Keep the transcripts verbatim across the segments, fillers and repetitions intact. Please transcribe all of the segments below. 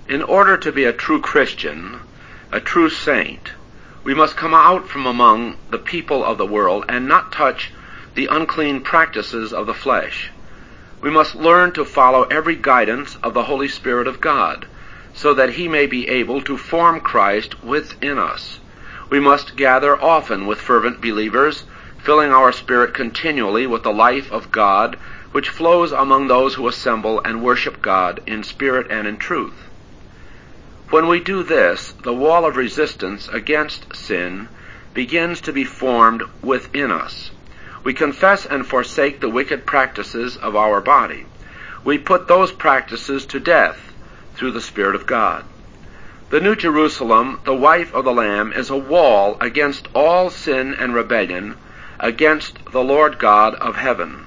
In order to be a true Christian, a true saint, we must come out from among the people of the world and not touch the unclean practices of the flesh. We must learn to follow every guidance of the Holy Spirit of God, so that he may be able to form Christ within us. We must gather often with fervent believers, filling our spirit continually with the life of God, which flows among those who assemble and worship God in spirit and in truth. When we do this, the wall of resistance against sin begins to be formed within us. We confess and forsake the wicked practices of our body. We put those practices to death through the Spirit of God. The New Jerusalem, the wife of the Lamb, is a wall against all sin and rebellion, against the Lord God of heaven.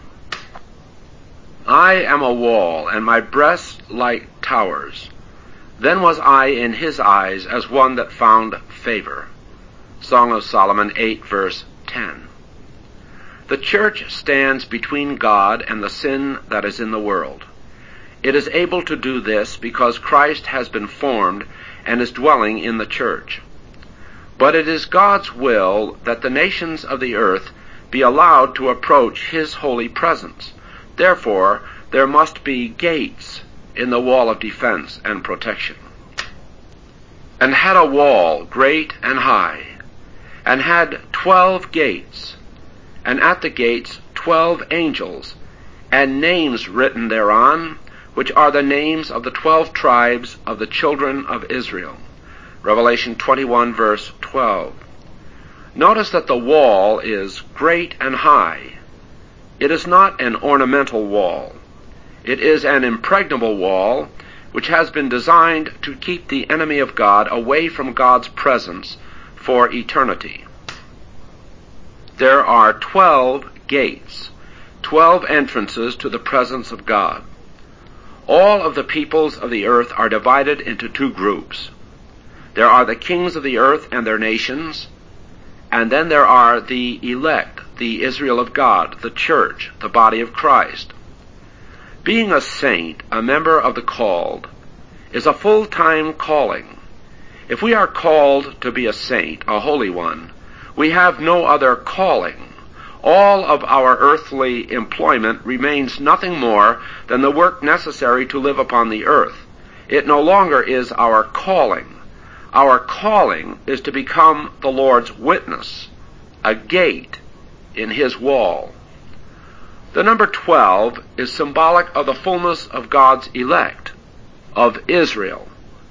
I am a wall, and my breasts like towers. Then was I in his eyes as one that found favor. Song of Solomon eight, verse ten. The church stands between God and the sin that is in the world. It is able to do this because Christ has been formed and is dwelling in the church. But it is God's will that the nations of the earth be allowed to approach his holy presence. Therefore, there must be gates in the wall of defense and protection. And had a wall great and high, and had twelve gates, and at the gates twelve angels, and names written thereon, which are the names of the twelve tribes of the children of Israel. Revelation twenty-one, verse twelve. Notice that the wall is great and high. It is not an ornamental wall. It is an impregnable wall which has been designed to keep the enemy of God away from God's presence for eternity. There are twelve gates, twelve entrances to the presence of God. All of the peoples of the earth are divided into two groups. There are the kings of the earth and their nations, and then there are the elect, the Israel of God, the church, the body of Christ. Being a saint, a member of the called, is a full-time calling. If we are called to be a saint, a holy one, we have no other calling. All of our earthly employment remains nothing more than the work necessary to live upon the earth. It no longer is our calling. Our calling is to become the Lord's witness, a gate in his wall. The number twelve is symbolic of the fullness of God's elect, of Israel.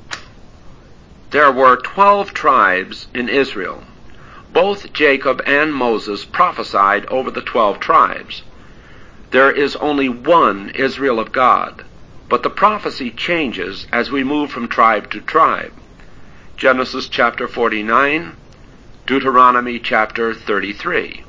There were twelve tribes in Israel. Both Jacob and Moses prophesied over the twelve tribes. There is only one Israel of God, but the prophecy changes as we move from tribe to tribe. Genesis chapter forty-nine, Deuteronomy chapter thirty-three.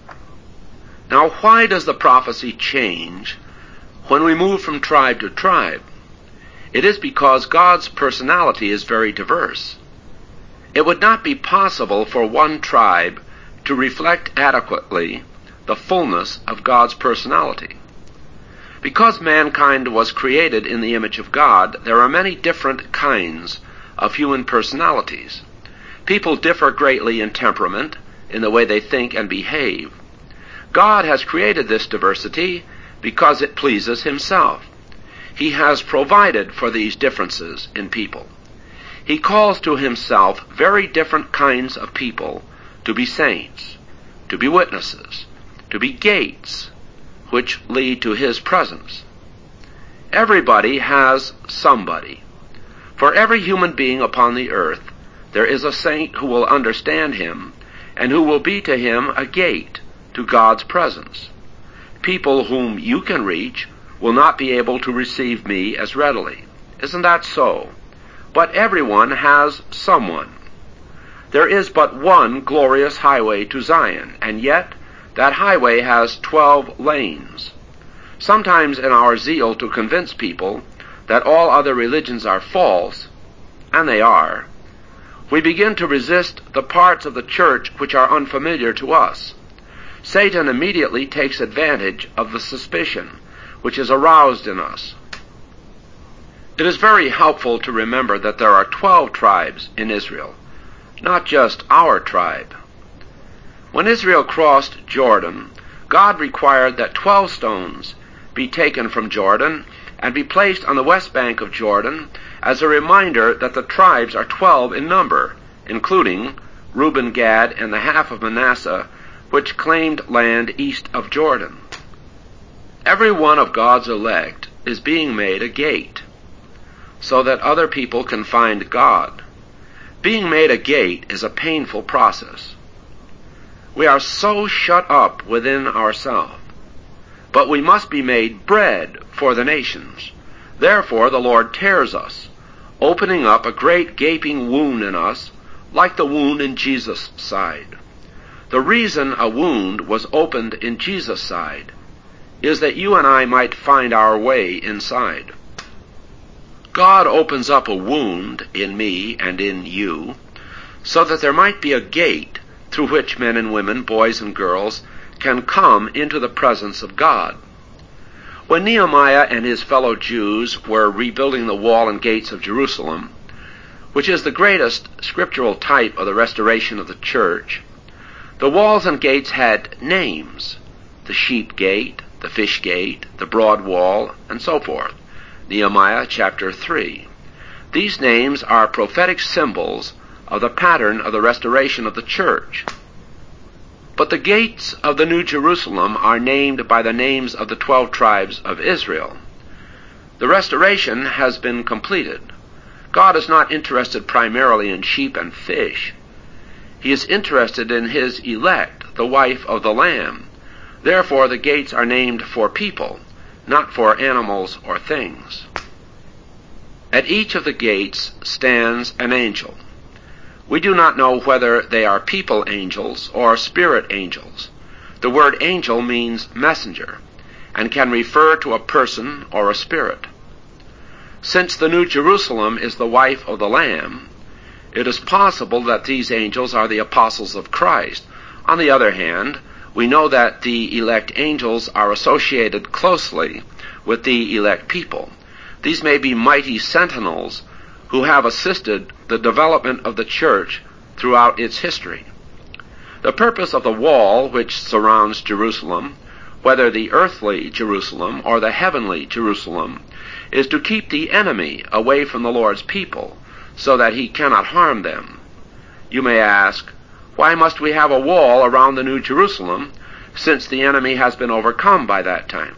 Now, why does the prophecy change when we move from tribe to tribe? It is because God's personality is very diverse. It would not be possible for one tribe to reflect adequately the fullness of God's personality. Because mankind was created in the image of God, there are many different kinds of human personalities. People differ greatly in temperament, in the way they think and behave. God has created this diversity because it pleases himself. He has provided for these differences in people. He calls to himself very different kinds of people to be saints, to be witnesses, to be gates which lead to his presence. Everybody has somebody. For every human being upon the earth, there is a saint who will understand him and who will be to him a gate to God's presence. People whom you can reach will not be able to receive me as readily. Isn't that so? But everyone has someone. There is but one glorious highway to Zion, and yet that highway has twelve lanes. Sometimes in our zeal to convince people that all other religions are false, and they are, we begin to resist the parts of the church which are unfamiliar to us. Satan immediately takes advantage of the suspicion which is aroused in us. It is very helpful to remember that there are twelve tribes in Israel, not just our tribe. When Israel crossed Jordan, God required that twelve stones be taken from Jordan and be placed on the west bank of Jordan as a reminder that the tribes are twelve in number, including Reuben, Gad, and the half of Manasseh, which claimed land east of Jordan. Every one of God's elect is being made a gate, so that other people can find God. Being made a gate is a painful process. We are so shut up within ourselves. But we must be made bread for the nations. Therefore the Lord tears us, opening up a great gaping wound in us, like the wound in Jesus' side. The reason a wound was opened in Jesus' side is that you and I might find our way inside. God opens up a wound in me and in you so that there might be a gate through which men and women, boys and girls, can come into the presence of God. When Nehemiah and his fellow Jews were rebuilding the wall and gates of Jerusalem, which is the greatest scriptural type of the restoration of the church, the walls and gates had names: the sheep gate, the fish gate, the broad wall, and so forth. Nehemiah chapter three. These names are prophetic symbols of the pattern of the restoration of the church. But the gates of the New Jerusalem are named by the names of the twelve tribes of Israel. The restoration has been completed. God is not interested primarily in sheep and fish. He is interested in his elect, the wife of the Lamb. Therefore the gates are named for people, not for animals or things. At each of the gates stands an angel. We do not know whether they are people angels or spirit angels. The word angel means messenger and can refer to a person or a spirit. Since the New Jerusalem is the wife of the Lamb, it is possible that these angels are the apostles of Christ. On the other hand, we know that the elect angels are associated closely with the elect people. These may be mighty sentinels who have assisted the development of the church throughout its history. The purpose of the wall which surrounds Jerusalem, whether the earthly Jerusalem or the heavenly Jerusalem, is to keep the enemy away from the Lord's people, so that he cannot harm them. You may ask, why must we have a wall around the New Jerusalem, since the enemy has been overcome by that time?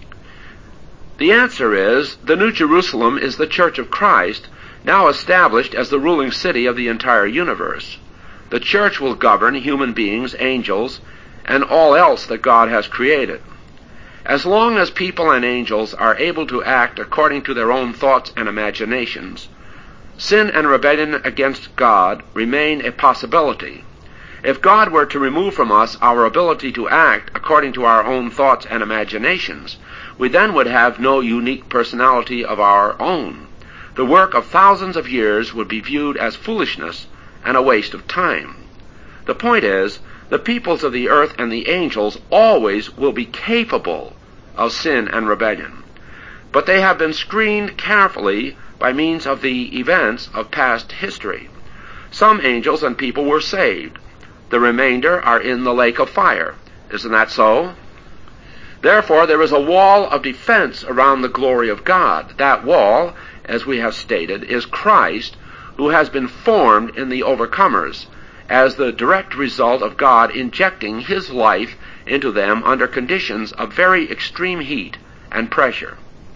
The answer is, the New Jerusalem is the Church of Christ, now established as the ruling city of the entire universe. The church will govern human beings, angels, and all else that God has created. As long as people and angels are able to act according to their own thoughts and imaginations, sin and rebellion against God remain a possibility. If God were to remove from us our ability to act according to our own thoughts and imaginations, we then would have no unique personality of our own. The work of thousands of years would be viewed as foolishness and a waste of time. The point is, the peoples of the earth and the angels always will be capable of sin and rebellion. But they have been screened carefully by means of the events of past history. Some angels and people were saved. The remainder are in the lake of fire. Isn't that so? Therefore, there is a wall of defense around the glory of God. That wall, as we have stated, is Christ, who has been formed in the overcomers as the direct result of God injecting his life into them under conditions of very extreme heat and pressure.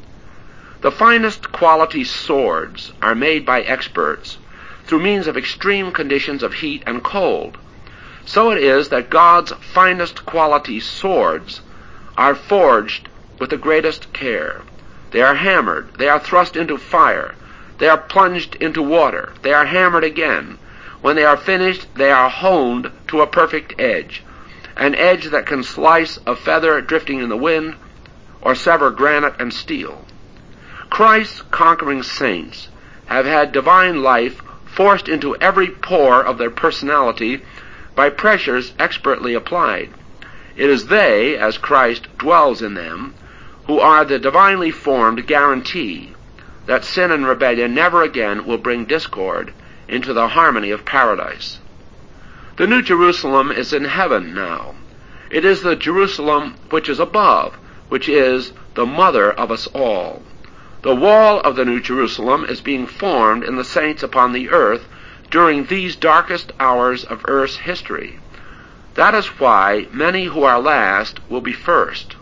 The finest quality swords are made by experts through means of extreme conditions of heat and cold. So it is that God's finest quality swords are forged with the greatest care. They are hammered, they are thrust into fire, they are plunged into water, they are hammered again. When they are finished, they are honed to a perfect edge, an edge that can slice a feather drifting in the wind or sever granite and steel. Christ's conquering saints have had divine life forced into every pore of their personality by pressures expertly applied. It is they, as Christ dwells in them, who are the divinely formed guarantee that sin and rebellion never again will bring discord into the harmony of paradise. The New Jerusalem is in heaven now. It is the Jerusalem which is above, which is the mother of us all. The wall of the New Jerusalem is being formed in the saints upon the earth during these darkest hours of earth's history. That is why many who are last will be first.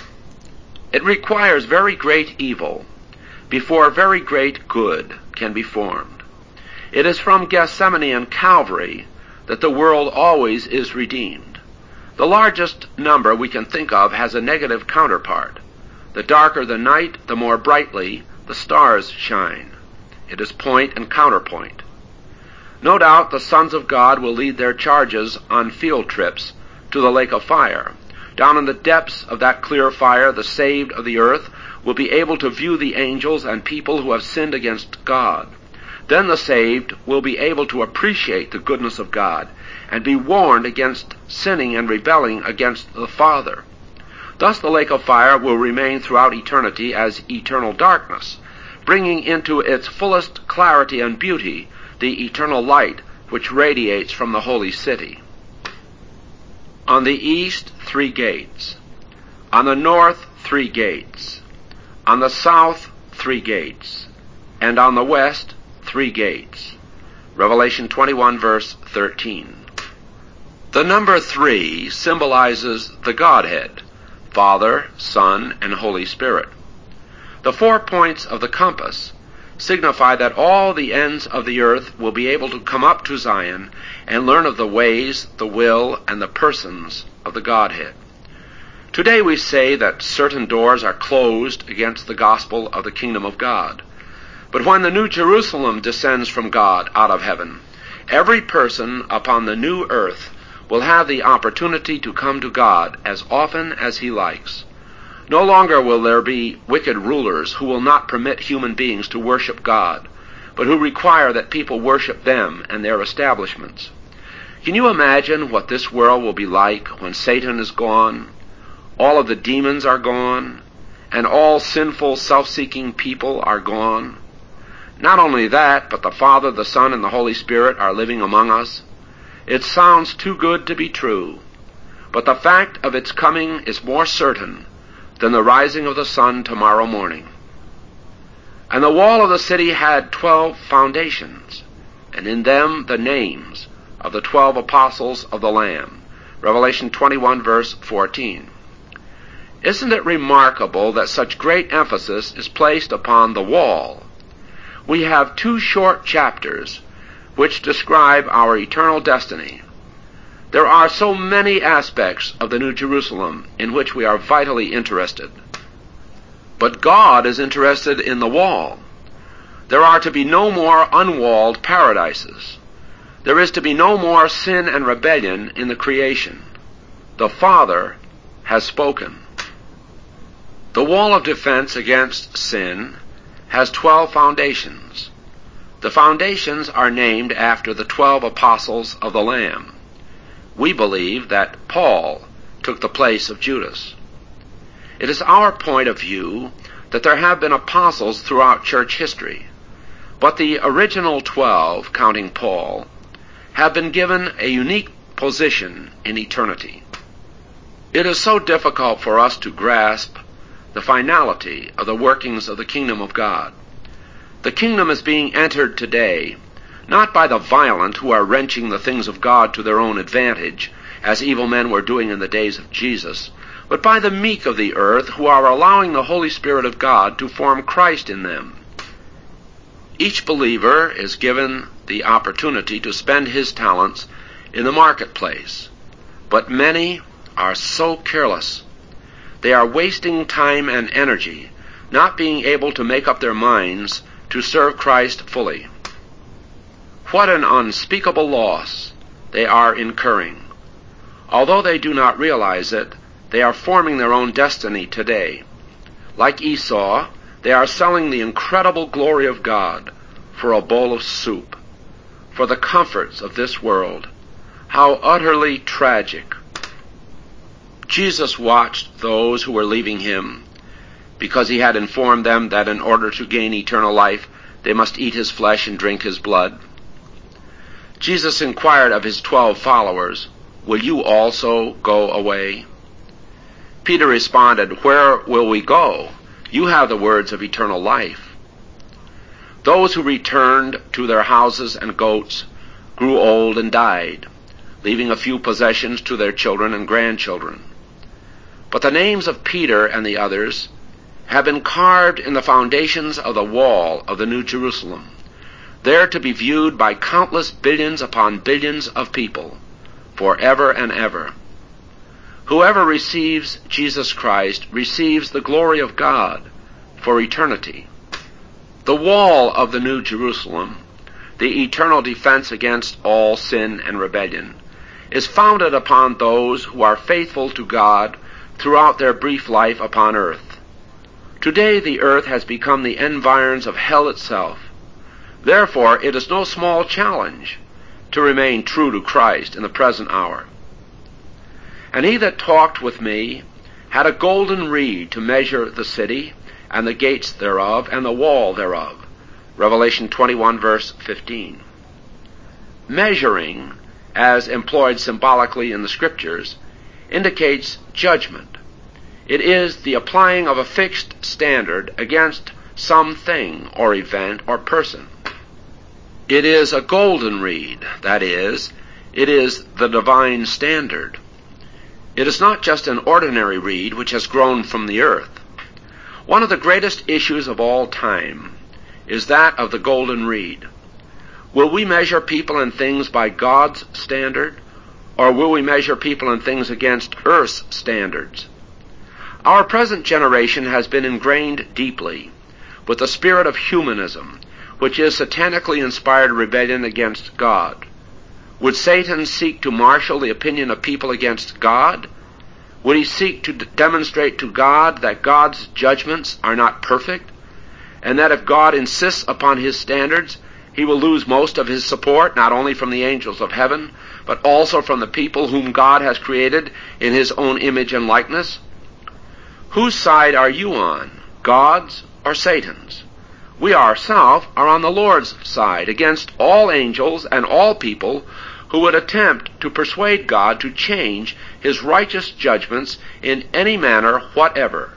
It requires very great evil before very great good can be formed. It is from Gethsemane and Calvary that the world always is redeemed. The largest number we can think of has a negative counterpart. The darker the night, the more brightly the stars shine. It is point and counterpoint. No doubt the sons of God will lead their charges on field trips to the lake of fire. Down in the depths of that clear fire, the saved of the earth will be able to view the angels and people who have sinned against God. Then the saved will be able to appreciate the goodness of God and be warned against sinning and rebelling against the Father. Thus the lake of fire will remain throughout eternity as eternal darkness, bringing into its fullest clarity and beauty the eternal light which radiates from the holy city. On the east, three gates. On the north, three gates. On the south, three gates. And on the west, three gates. Revelation twenty-one, verse thirteen. The number three symbolizes the Godhead, Father, Son, and Holy Spirit. The four points of the compass signify that all the ends of the earth will be able to come up to Zion and learn of the ways, the will, and the persons of the Godhead. Today we say that certain doors are closed against the gospel of the kingdom of God. But when the New Jerusalem descends from God out of heaven, every person upon the new earth will have the opportunity to come to God as often as he likes. No longer will there be wicked rulers who will not permit human beings to worship God, but who require that people worship them and their establishments. Can you imagine what this world will be like when Satan is gone, all of the demons are gone, and all sinful, self-seeking people are gone? Not only that, but the Father, the Son, and the Holy Spirit are living among us. It sounds too good to be true, but the fact of its coming is more certain than the rising of the sun tomorrow morning. And the wall of the city had twelve foundations, and in them the names of the twelve apostles of the Lamb. Revelation twenty-one, verse fourteen. Isn't it remarkable that such great emphasis is placed upon the wall? We have two short chapters which describe our eternal destiny. There are so many aspects of the New Jerusalem in which we are vitally interested. But God is interested in the wall. There are to be no more unwalled paradises. There is to be no more sin and rebellion in the creation. The Father has spoken. The wall of defense against sin has twelve foundations. The foundations are named after the twelve apostles of the Lamb. We believe that Paul took the place of Judas. It is our point of view that there have been apostles throughout church history, but the original twelve, counting Paul, have been given a unique position in eternity. It is so difficult for us to grasp the finality of the workings of the kingdom of God. The kingdom is being entered today not by the violent who are wrenching the things of God to their own advantage, as evil men were doing in the days of Jesus, but by the meek of the earth who are allowing the Holy Spirit of God to form Christ in them. Each believer is given the opportunity to spend his talents in the marketplace, but many are so careless. They are wasting time and energy, not being able to make up their minds to serve Christ fully. What an unspeakable loss they are incurring. Although they do not realize it, they are forming their own destiny today. Like Esau, they are selling the incredible glory of God for a bowl of soup, for the comforts of this world. How utterly tragic. Jesus watched those who were leaving him because he had informed them that in order to gain eternal life, they must eat his flesh and drink his blood? Jesus inquired of his twelve followers, "Will you also go away?" Peter responded, "Where will we go? You have the words of eternal life." Those who returned to their houses and goats grew old and died, leaving a few possessions to their children and grandchildren. But the names of Peter and the others have been carved in the foundations of the wall of the New Jerusalem, there to be viewed by countless billions upon billions of people, forever and ever. Whoever receives Jesus Christ receives the glory of God for eternity. The wall of the New Jerusalem, the eternal defense against all sin and rebellion, is founded upon those who are faithful to God throughout their brief life upon earth. Today the earth has become the environs of hell itself. Therefore it is no small challenge to remain true to Christ in the present hour. And he that talked with me had a golden reed to measure the city, and the gates thereof, and the wall thereof. Revelation twenty-one, verse fifteen. Measuring, as employed symbolically in the Scriptures, indicates judgment. It is the applying of a fixed standard against some thing or event or person. It is a golden reed, that is, it is the divine standard. It is not just an ordinary reed which has grown from the earth. One of the greatest issues of all time is that of the golden reed. Will we measure people and things by God's standard, or will we measure people and things against earth's standards? Our present generation has been ingrained deeply with the spirit of humanism, which is satanically inspired rebellion against God. Would Satan seek to marshal the opinion of people against God? Would he seek to d- demonstrate to God that God's judgments are not perfect, and that if God insists upon his standards, he will lose most of his support, not only from the angels of heaven, but also from the people whom God has created in his own image and likeness? Whose side are you on, God's or Satan's? We ourselves are on the Lord's side against all angels and all people who would attempt to persuade God to change his righteous judgments in any manner whatever.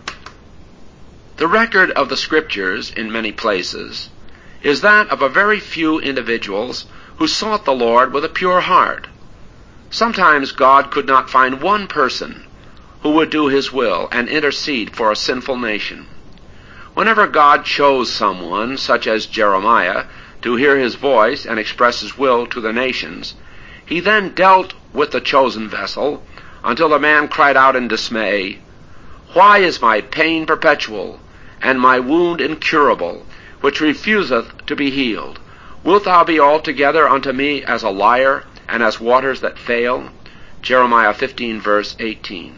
The record of the Scriptures in many places is that of a very few individuals who sought the Lord with a pure heart. Sometimes God could not find one person who would do his will and intercede for a sinful nation. Whenever God chose someone, such as Jeremiah, to hear his voice and express his will to the nations, he then dealt with the chosen vessel until the man cried out in dismay, "Why is my pain perpetual, and my wound incurable, which refuseth to be healed? Wilt thou be altogether unto me as a liar, and as waters that fail?" Jeremiah fifteen, verse eighteen.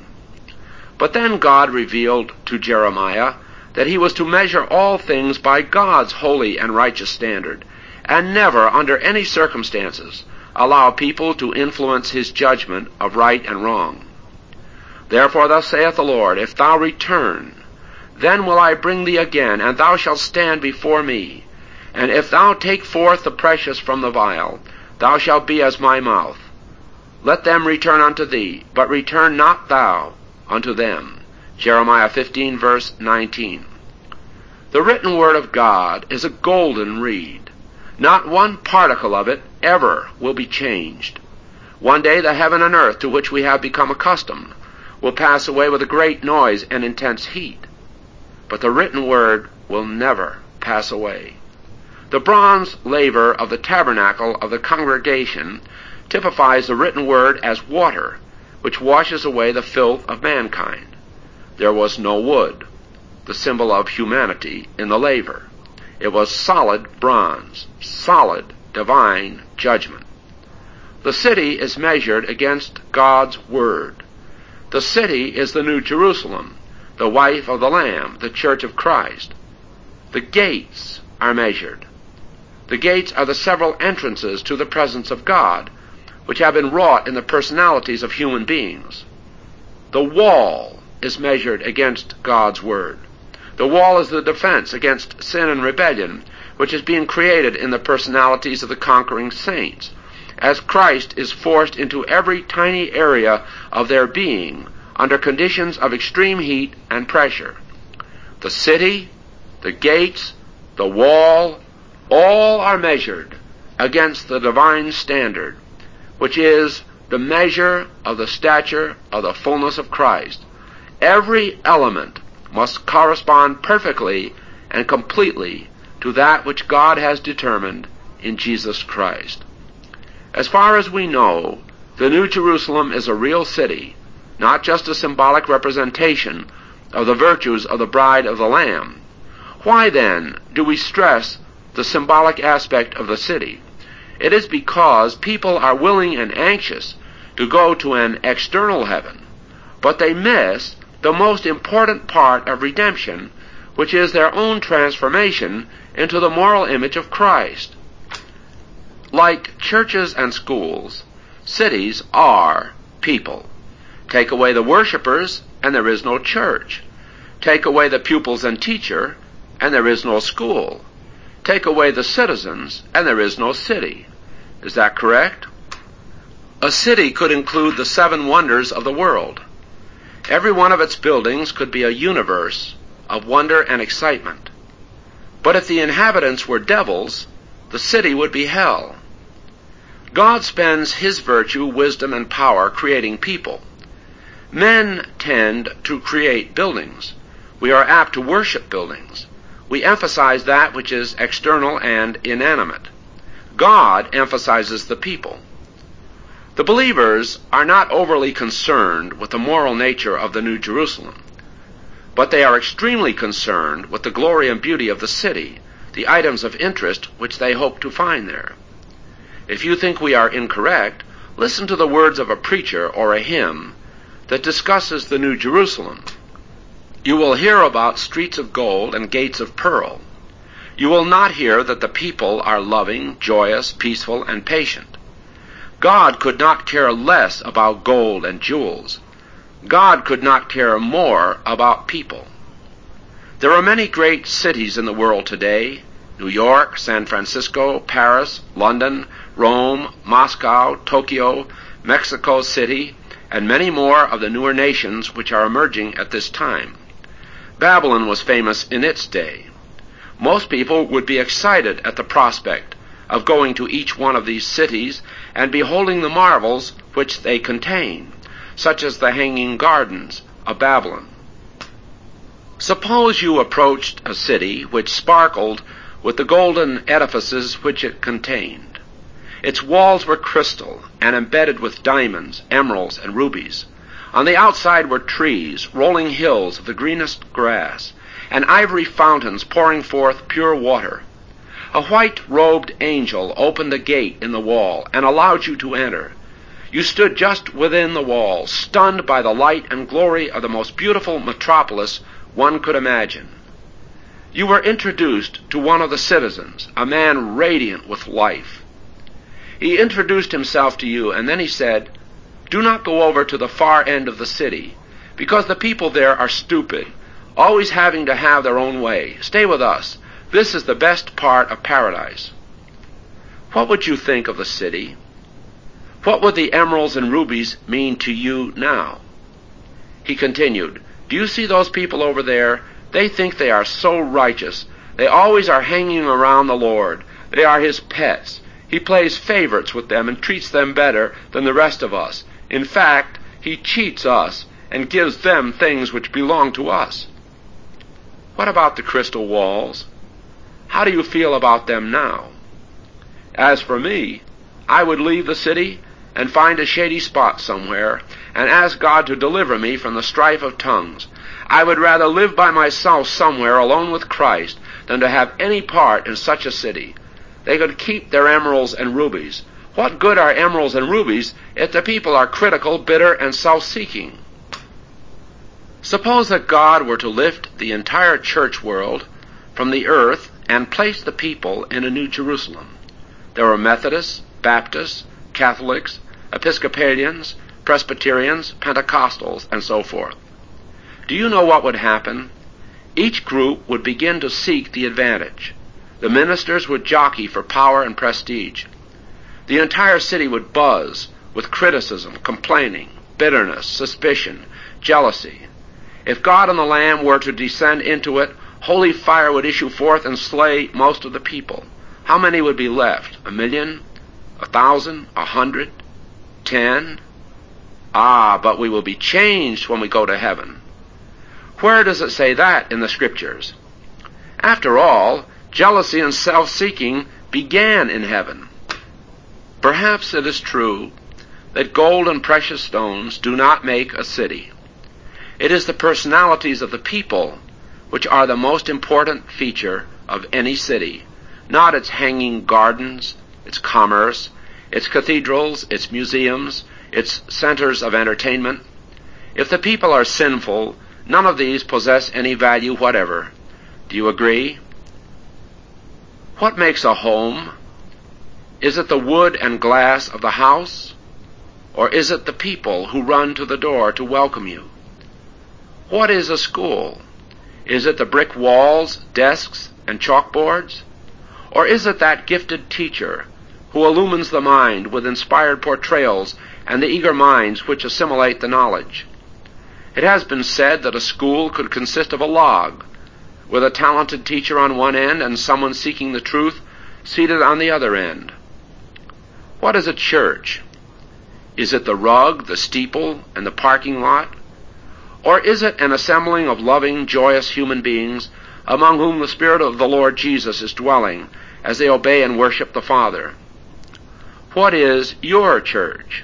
But then God revealed to Jeremiah that he was to measure all things by God's holy and righteous standard, and never, under any circumstances, allow people to influence his judgment of right and wrong. "Therefore thus saith the Lord, If thou return, then will I bring thee again, and thou shalt stand before me. And if thou take forth the precious from the vial, thou shalt be as my mouth. Let them return unto thee, but return not thou unto them." Jeremiah fifteen, verse nineteen. The written word of God is a golden reed. Not one particle of it ever will be changed. One day the heaven and earth to which we have become accustomed will pass away with a great noise and intense heat. But the written word will never pass away. The bronze laver of the tabernacle of the congregation typifies the written word as water, which washes away the filth of mankind. There was no wood, the symbol of humanity, in the laver. It was solid bronze, solid divine judgment. The city is measured against God's word. The city is the New Jerusalem, the wife of the Lamb, the church of Christ. The gates are measured. The gates are the several entrances to the presence of God, which have been wrought in the personalities of human beings. The wall is measured against God's word. The wall is the defense against sin and rebellion, which is being created in the personalities of the conquering saints, as Christ is forced into every tiny area of their being under conditions of extreme heat and pressure. The city, the gates, the wall, all are measured against the divine standard, which is the measure of the stature of the fullness of Christ. Every element must correspond perfectly and completely to that which God has determined in Jesus Christ. As far as we know, the New Jerusalem is a real city, not just a symbolic representation of the virtues of the bride of the Lamb. Why then do we stress the symbolic aspect of the city? It is because people are willing and anxious to go to an external heaven, but they miss the most important part of redemption, which is their own transformation into the moral image of Christ. Like churches and schools, cities are people. Take away the worshipers, and there is no church. Take away the pupils and teacher, and there is no school. Take away the citizens, and there is no city. Is that correct? A city could include the seven wonders of the world. Every one of its buildings could be a universe of wonder and excitement. But if the inhabitants were devils, the city would be hell. God spends his virtue, wisdom, and power creating people. Men tend to create buildings. We are apt to worship buildings. We emphasize that which is external and inanimate. God emphasizes the people. The believers are not overly concerned with the moral nature of the New Jerusalem, but they are extremely concerned with the glory and beauty of the city, the items of interest which they hope to find there. If you think we are incorrect, listen to the words of a preacher or a hymn that discusses the New Jerusalem. You will hear about streets of gold and gates of pearl. You will not hear that the people are loving, joyous, peaceful, and patient. God could not care less about gold and jewels. God could not care more about people. There are many great cities in the world today: New York, San Francisco, Paris, London, Rome, Moscow, Tokyo, Mexico City, and many more of the newer nations which are emerging at this time. Babylon was famous in its day. Most people would be excited at the prospect of going to each one of these cities and beholding the marvels which they contain, such as the Hanging Gardens of Babylon. Suppose you approached a city which sparkled with the golden edifices which it contained. Its walls were crystal and embedded with diamonds, emeralds, and rubies. On the outside were trees, rolling hills of the greenest grass, and ivory fountains pouring forth pure water. A white-robed angel opened a gate in the wall and allowed you to enter. You stood just within the wall, stunned by the light and glory of the most beautiful metropolis one could imagine. You were introduced to one of the citizens, a man radiant with life. He introduced himself to you, and then he said, "Do not go over to the far end of the city, because the people there are stupid, always having to have their own way. Stay with us. This is the best part of paradise." What would you think of the city? What would the emeralds and rubies mean to you now? He continued, "Do you see those people over there? They think they are so righteous. They always are hanging around the Lord. They are his pets. He plays favorites with them and treats them better than the rest of us. In fact, he cheats us and gives them things which belong to us." What about the crystal walls? How do you feel about them now? As for me, I would leave the city and find a shady spot somewhere and ask God to deliver me from the strife of tongues. I would rather live by myself somewhere alone with Christ than to have any part in such a city. They could keep their emeralds and rubies. What good are emeralds and rubies if the people are critical, bitter, and self-seeking? Suppose that God were to lift the entire church world from the earth and place the people in a New Jerusalem. There are Methodists, Baptists, Catholics, Episcopalians, Presbyterians, Pentecostals, and so forth. Do you know what would happen? Each group would begin to seek the advantage. The ministers would jockey for power and prestige. The entire city would buzz with criticism, complaining, bitterness, suspicion, jealousy. If God and the Lamb were to descend into it, holy fire would issue forth and slay most of the people. How many would be left? A million? A thousand? A hundred? Ten? Ah, but we will be changed when we go to heaven. Where does it say that in the Scriptures? After all, jealousy and self-seeking began in heaven. Perhaps it is true that gold and precious stones do not make a city. It is the personalities of the people which are the most important feature of any city, not its hanging gardens, its commerce, its cathedrals, its museums, its centers of entertainment. If the people are sinful, none of these possess any value whatever. Do you agree? What makes a home? Is it the wood and glass of the house? Or is it the people who run to the door to welcome you? What is a school? Is it the brick walls, desks, and chalkboards? Or is it that gifted teacher who illumines the mind with inspired portrayals and the eager minds which assimilate the knowledge? It has been said that a school could consist of a log, with a talented teacher on one end and someone seeking the truth seated on the other end. What is a church? Is it the rug, the steeple, and the parking lot? Or is it an assembling of loving, joyous human beings among whom the Spirit of the Lord Jesus is dwelling as they obey and worship the Father? What is your church?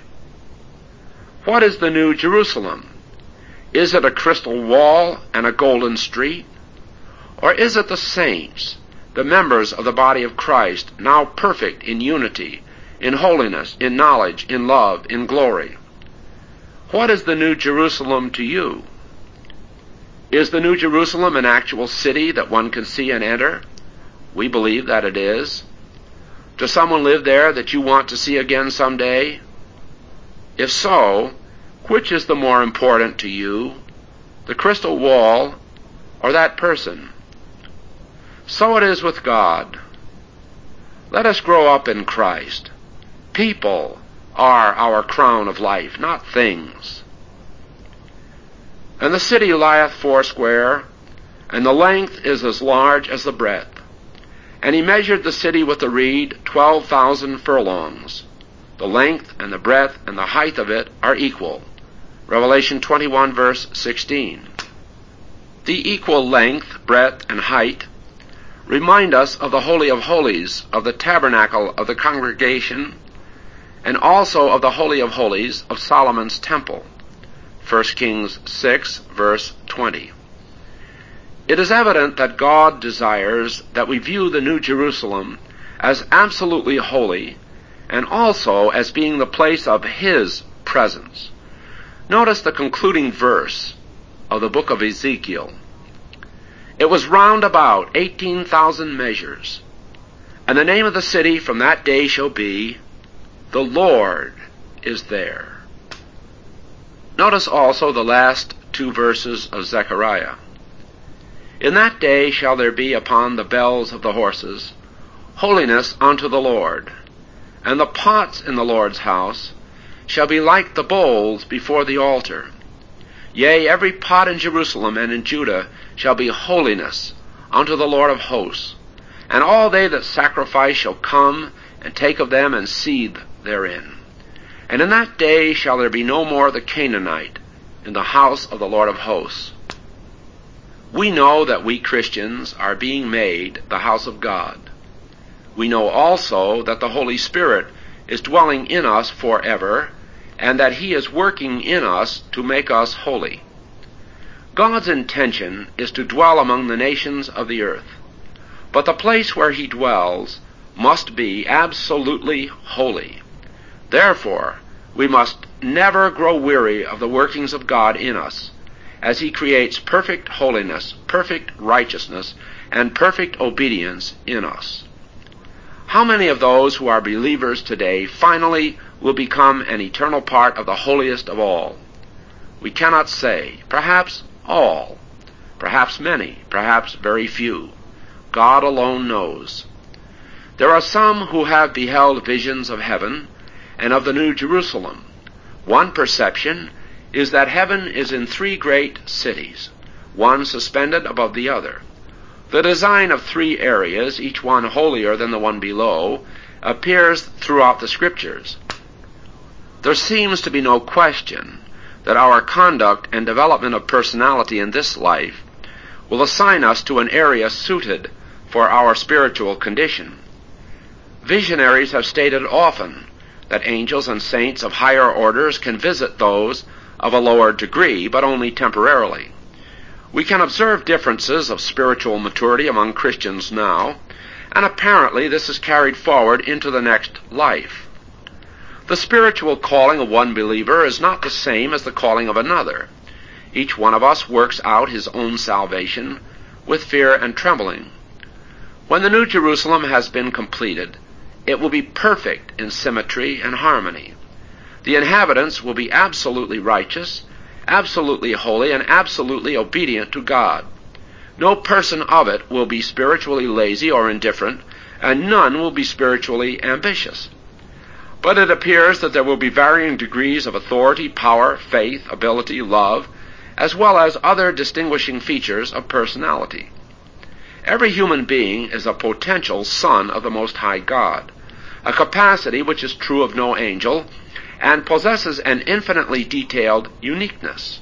What is the New Jerusalem? Is it a crystal wall and a golden street? Or is it the saints, the members of the body of Christ, now perfect in unity, in holiness, in knowledge, in love, in glory? What is the New Jerusalem to you? Is the New Jerusalem an actual city that one can see and enter? We believe that it is. Does someone live there that you want to see again someday? If so, which is the more important to you, the crystal wall or that person? So it is with God. Let us grow up in Christ. People are our crown of life, not things. And the city lieth foursquare, and the length is as large as the breadth. And he measured the city with the reed, twelve thousand furlongs. The length and the breadth and the height of it are equal. Revelation twenty-one, verse sixteen. The equal length, breadth, and height remind us of the Holy of Holies, of the tabernacle of the congregation, and also of the Holy of Holies of Solomon's temple. First Kings six, verse twenty. It is evident that God desires that we view the New Jerusalem as absolutely holy and also as being the place of His presence. Notice the concluding verse of the book of Ezekiel. It was round about eighteen thousand measures, and the name of the city from that day shall be, The Lord is there. Notice also the last two verses of Zechariah. In that day shall there be upon the bells of the horses holiness unto the Lord, and the pots in the Lord's house shall be like the bowls before the altar. Yea, every pot in Jerusalem and in Judah shall be holiness unto the Lord of hosts, and all they that sacrifice shall come and take of them and seethe therein. And in that day shall there be no more the Canaanite in the house of the Lord of hosts. We know that we Christians are being made the house of God. We know also that the Holy Spirit is dwelling in us forever, and that He is working in us to make us holy. God's intention is to dwell among the nations of the earth, but the place where He dwells must be absolutely holy. Therefore, we must never grow weary of the workings of God in us, as He creates perfect holiness, perfect righteousness, and perfect obedience in us. How many of those who are believers today finally will become an eternal part of the holiest of all? We cannot say. Perhaps all. perhaps many, perhaps very few. God alone knows. There are some who have beheld visions of heaven and of the New Jerusalem. One perception is that heaven is in three great cities, one suspended above the other. The design of three areas, each one holier than the one below, appears throughout the Scriptures. There seems to be no question that our conduct and development of personality in this life will assign us to an area suited for our spiritual condition. Visionaries have stated often that angels and saints of higher orders can visit those of a lower degree, but only temporarily. We can observe differences of spiritual maturity among Christians now, and apparently this is carried forward into the next life. The spiritual calling of one believer is not the same as the calling of another. Each one of us works out his own salvation with fear and trembling. When the New Jerusalem has been completed, it will be perfect in symmetry and harmony. The inhabitants will be absolutely righteous, absolutely holy, and absolutely obedient to God. No person of it will be spiritually lazy or indifferent, and none will be spiritually ambitious. But it appears that there will be varying degrees of authority, power, faith, ability, love, as well as other distinguishing features of personality. Every human being is a potential son of the Most High God, a capacity which is true of no angel, and possesses an infinitely detailed uniqueness.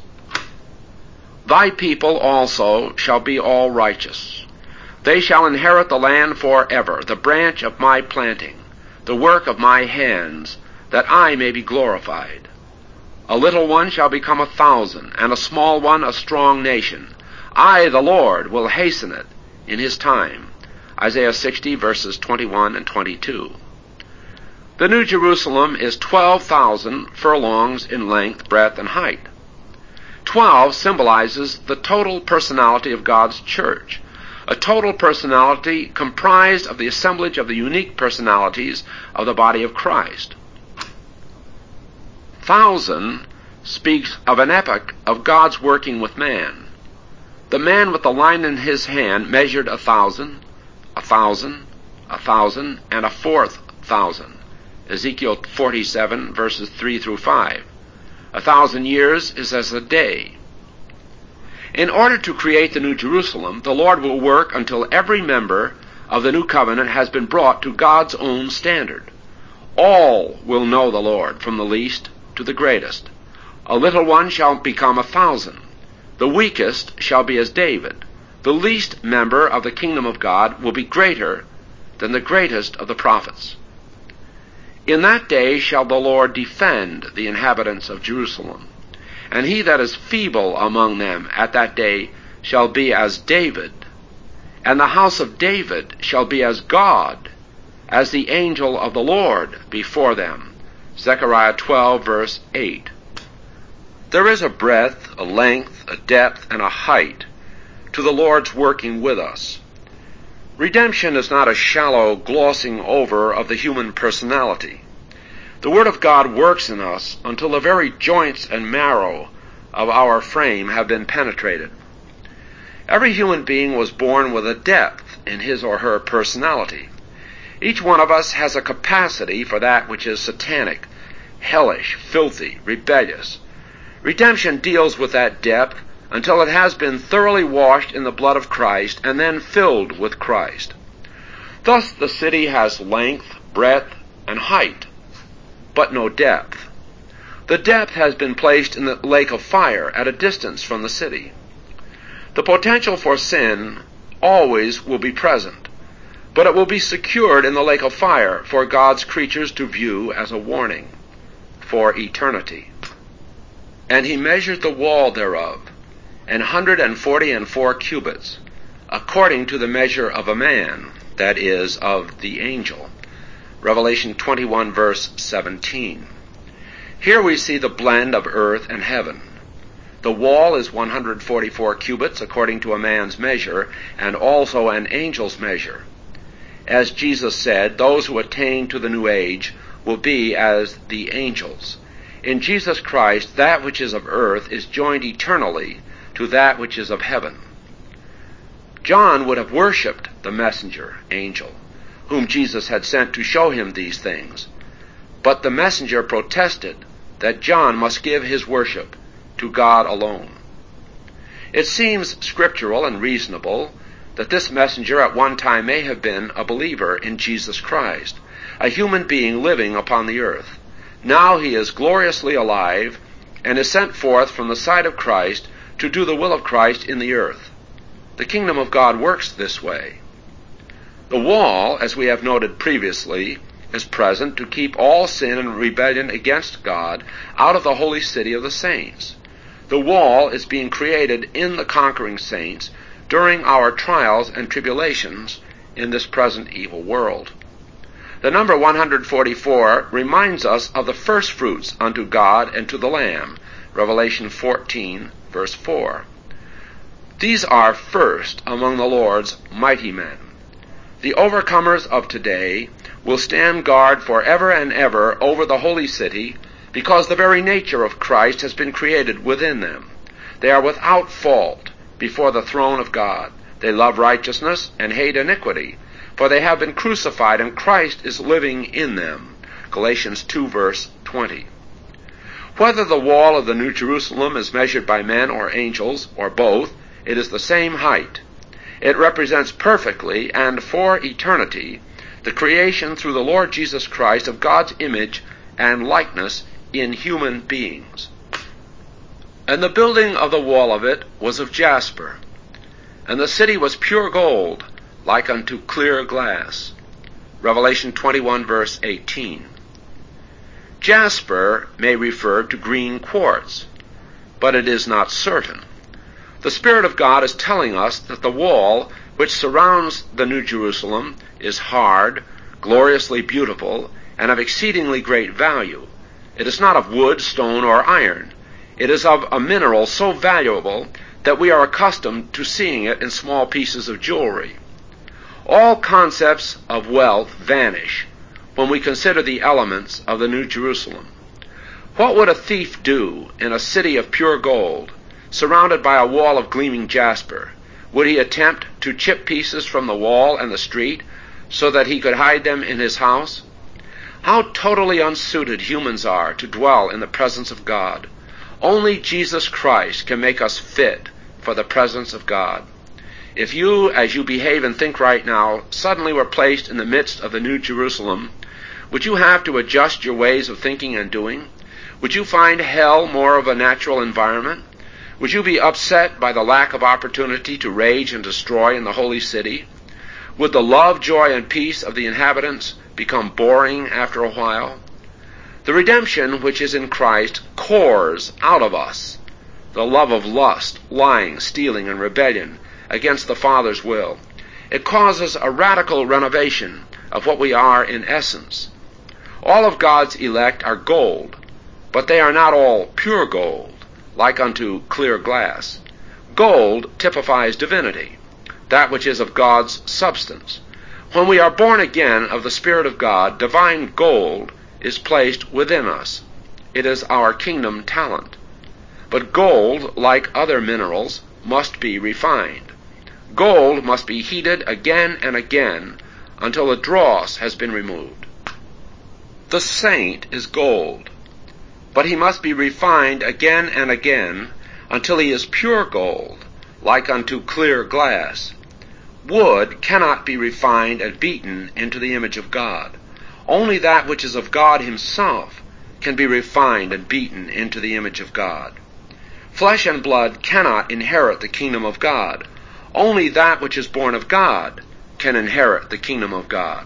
Thy people also shall be all righteous. They shall inherit the land forever, the branch of my planting, the work of my hands, that I may be glorified. A little one shall become a thousand, and a small one a strong nation. I, the Lord, will hasten it in his time. Isaiah sixty, verses twenty-one and twenty-two. The New Jerusalem is twelve thousand furlongs in length, breadth, and height. Twelve symbolizes the total personality of God's church, a total personality comprised of the assemblage of the unique personalities of the body of Christ. Thousand speaks of an epoch of God's working with man. The man with the line in his hand measured a thousand, a thousand, a thousand, and a fourth thousand. Ezekiel forty-seven, verses three through five. A thousand years is as a day. In order to create the New Jerusalem, the Lord will work until every member of the new covenant has been brought to God's own standard. All will know the Lord, from the least to the greatest. A little one shall become a thousand. The weakest shall be as David. The least member of the kingdom of God will be greater than the greatest of the prophets. In that day shall the Lord defend the inhabitants of Jerusalem, and he that is feeble among them at that day shall be as David, and the house of David shall be as God, as the angel of the Lord before them. Zechariah twelve, verse eight. There is a breadth, a length, a depth, and a height to the Lord's working with us. Redemption is not a shallow glossing over of the human personality. The Word of God works in us until the very joints and marrow of our frame have been penetrated. Every human being was born with a depth in his or her personality. Each one of us has a capacity for that which is satanic, hellish, filthy, rebellious. Redemption deals with that depth until it has been thoroughly washed in the blood of Christ and then filled with Christ. Thus the city has length, breadth, and height, but no depth. The depth has been placed in the lake of fire at a distance from the city. The potential for sin always will be present, but it will be secured in the lake of fire for God's creatures to view as a warning for eternity. And he measured the wall thereof, an hundred and forty and four cubits, according to the measure of a man, that is, of the angel. Revelation twenty-one, verse seventeen. Here we see the blend of earth and heaven. The wall is one hundred forty-four cubits, according to a man's measure, and also an angel's measure. As Jesus said, those who attain to the new age will be as the angels. In Jesus Christ, that which is of earth is joined eternally to that which is of heaven. John would have worshipped the messenger, angel, whom Jesus had sent to show him these things. But the messenger protested that John must give his worship to God alone. It seems scriptural and reasonable that this messenger at one time may have been a believer in Jesus Christ, a human being living upon the earth. Now he is gloriously alive and is sent forth from the side of Christ to do the will of Christ in the earth. The kingdom of God works this way. The wall, as we have noted previously, is present to keep all sin and rebellion against God out of the holy city of the saints. The wall is being created in the conquering saints during our trials and tribulations in this present evil world. The number one hundred forty-four reminds us of the first fruits unto God and to the Lamb, Revelation fourteen, verse four. These are first among the Lord's mighty men. The overcomers of today will stand guard forever and ever over the holy city, because the very nature of Christ has been created within them. They are without fault before the throne of God. They love righteousness and hate iniquity, for they have been crucified, and Christ is living in them. Galatians two, verse twenty. Whether the wall of the New Jerusalem is measured by men or angels, or both, it is the same height. It represents perfectly and for eternity the creation through the Lord Jesus Christ of God's image and likeness in human beings. And the building of the wall of it was of jasper, and the city was pure gold, like unto clear glass. Revelation twenty-one, verse eighteen. Jasper may refer to green quartz, but it is not certain. The Spirit of God is telling us that the wall which surrounds the New Jerusalem is hard, gloriously beautiful, and of exceedingly great value. It is not of wood, stone, or iron. It is of a mineral so valuable that we are accustomed to seeing it in small pieces of jewelry. All concepts of wealth vanish when we consider the elements of the New Jerusalem. What would a thief do in a city of pure gold, surrounded by a wall of gleaming jasper? Would he attempt to chip pieces from the wall and the street so that he could hide them in his house? How totally unsuited humans are to dwell in the presence of God. Only Jesus Christ can make us fit for the presence of God. If you, as you behave and think right now, suddenly were placed in the midst of the New Jerusalem, would you have to adjust your ways of thinking and doing? Would you find hell more of a natural environment? Would you be upset by the lack of opportunity to rage and destroy in the holy city? Would the love, joy, and peace of the inhabitants become boring after a while? The redemption which is in Christ cores out of us the love of lust, lying, stealing, and rebellion against the Father's will. It causes a radical renovation of what we are in essence. All of God's elect are gold, but they are not all pure gold, like unto clear glass. Gold typifies divinity, that which is of God's substance. When we are born again of the Spirit of God, divine gold is placed within us. It is our kingdom talent. But gold, like other minerals, must be refined. Gold must be heated again and again until the dross has been removed. The saint is gold, but he must be refined again and again until he is pure gold, like unto clear glass. Wood cannot be refined and beaten into the image of God. Only that which is of God himself can be refined and beaten into the image of God. Flesh and blood cannot inherit the kingdom of God. Only that which is born of God can inherit the kingdom of God.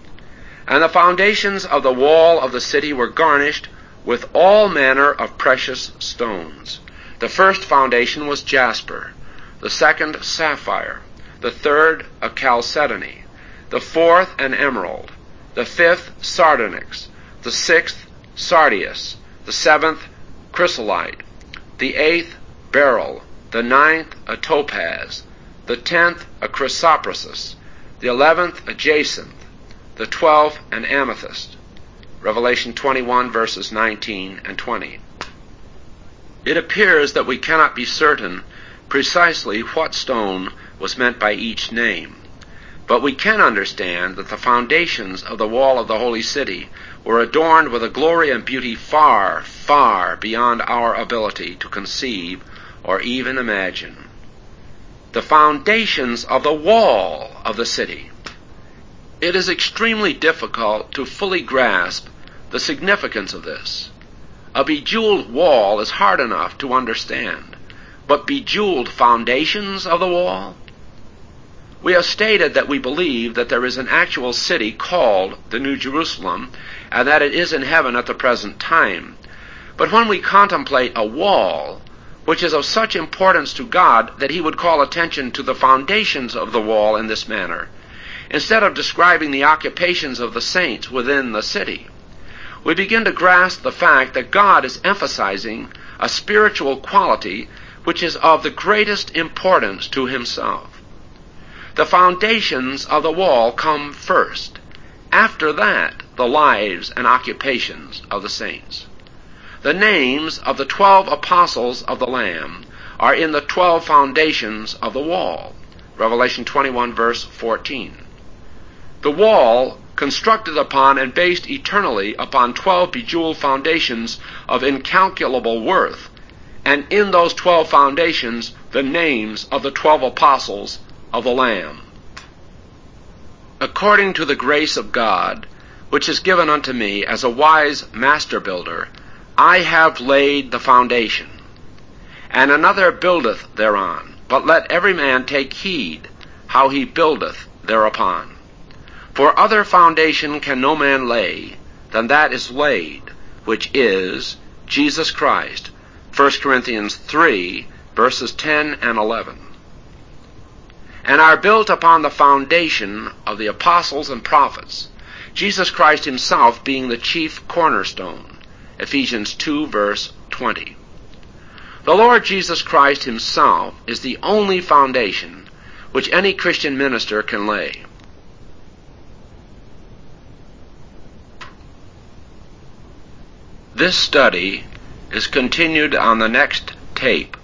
And the foundations of the wall of the city were garnished with all manner of precious stones. The first foundation was jasper, the second sapphire, the third a chalcedony, the fourth an emerald, the fifth sardonyx, the sixth sardius, the seventh chrysolite, the eighth beryl, the ninth a topaz, the tenth a chrysoprasus, the eleventh a jacinth, the twelfth an amethyst. Revelation twenty-one, verses nineteen and twenty. It appears that we cannot be certain precisely what stone was meant by each name. But we can understand that the foundations of the wall of the holy city were adorned with a glory and beauty far, far beyond our ability to conceive or even imagine. The foundations of the wall of the city. It is extremely difficult to fully grasp the significance of this. A bejeweled wall is hard enough to understand, but bejeweled foundations of the wall? We have stated that we believe that there is an actual city called the New Jerusalem, and that it is in heaven at the present time. But when we contemplate a wall, which is of such importance to God that he would call attention to the foundations of the wall in this manner, instead of describing the occupations of the saints within the city, we begin to grasp the fact that God is emphasizing a spiritual quality which is of the greatest importance to himself. The foundations of the wall come first. After that, the lives and occupations of the saints. The names of the twelve apostles of the Lamb are in the twelve foundations of the wall. Revelation twenty-one, verse fourteen. The wall, constructed upon and based eternally upon twelve bejeweled foundations of incalculable worth, and in those twelve foundations the names of the twelve apostles of the Lamb. According to the grace of God, which is given unto me as a wise master builder, I have laid the foundation, and another buildeth thereon. But let every man take heed how he buildeth thereupon. For other foundation can no man lay than that is laid, which is Jesus Christ. First Corinthians three, verses ten and eleven. And are built upon the foundation of the apostles and prophets, Jesus Christ himself being the chief cornerstone. Ephesians two, verse twenty. The Lord Jesus Christ himself is the only foundation which any Christian minister can lay. This study is continued on the next tape.